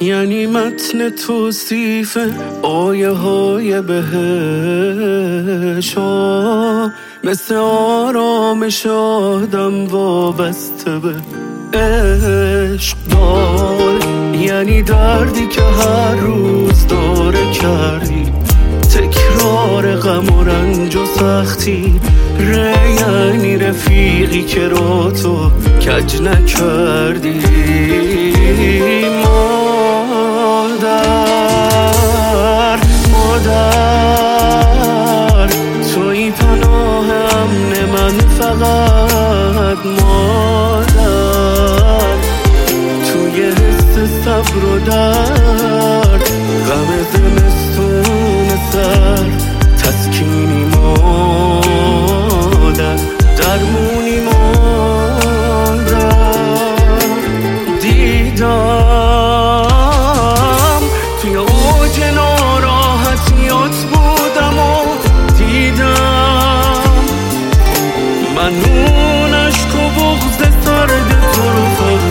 یعنی متن توصیف آیه های بهش مثل آرامش آدم وابسته به عشق دار. یعنی دردی که هر روز داره کردی، تکرار غم و رنج و سختی. یعنی رفیقی که را تو کج نکردی. مادر توی پناه امن من، فقط مادر توی حس صبر و درد، غم زمستون سر تسکینی مادر، درمونی مادر. دیدم توی اوج ناراحتیات بودم و دیدم من اون عشق و بغض سرد تو رو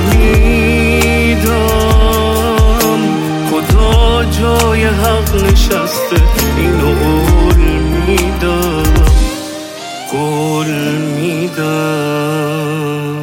فهمیدم. خدا جای حق نشسته، اینو قول میدم، قول میدم.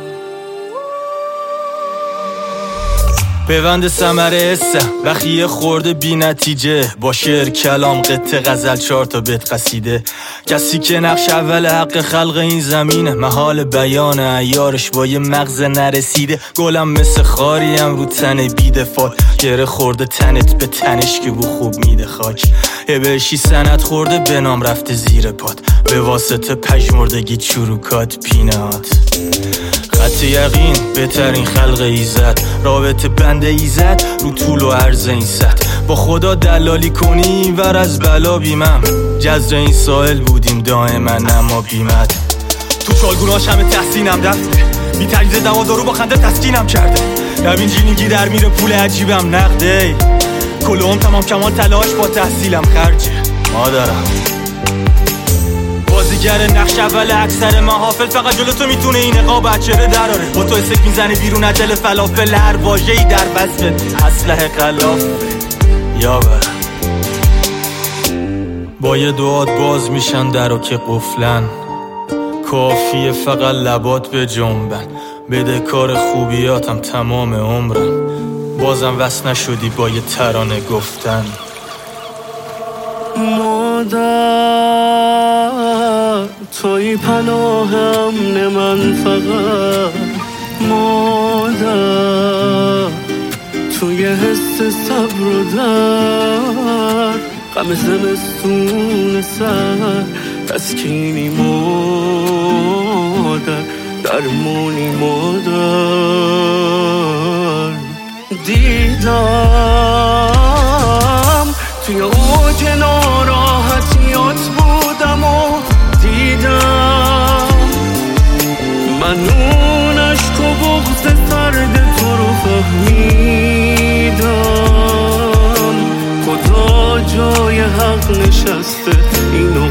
پیوند ثمره اسم وقتی یه خورده بی نتیجه، با شعر کلام قطع غزل 4 تا بیت قصیده. کسی که نقش اول حق خلق این زمینه، محال بیان عیارش با یه مغز نرسیده. گلم مثل خاریم رو تن بیدفاع، گره خورده تنت به تنش که بو خوب میده خاک. بهشی سند خورده به نام رفته زیر پات، به واسطه پژمردگی چروکات پینات. خط یقین بهترین خلق ایزد، رابطه بند ایزد رو طول و عرض این سطح. با خدا دلالی کنی ور از بلا بیمم، جزر این سائل بودیم دائما اما بیمت. تو چالگوناش همه تحسینم دفته، بی تجزیه دوادارو با خنده تسکینم کرده. روین جینینگی در میره پول عجیبم نقده، کلهم تمام کمال تلاش با تحصیلم خرجه. مادرم بازیگر نقش اول اکثر محافل، فقط جلو تو میتونه این نقاب بچره دراره. با تو اسک میزنه بیرون عجل فلافل، هر واژه‌ای در وصف اسلحه غلاف یا برم. با یه دعات باز میشن درو که قفلن، کافیه فقط لبات به جنبن. بده کار خوبیاتم تمام عمرم، بازم وصل نشدی با یه ترانه گفتن. مادر توی پناه امن من، فقط مادر توی حس صبر و درد، غم زمستون سر تسکینی مادر، درمونی مادر. دیدم توی اوج ناراحتیات بودم و دیدم من اون عشق و بغض سرد تو رو فهمیدم. خدا جای حق نشسته، اینو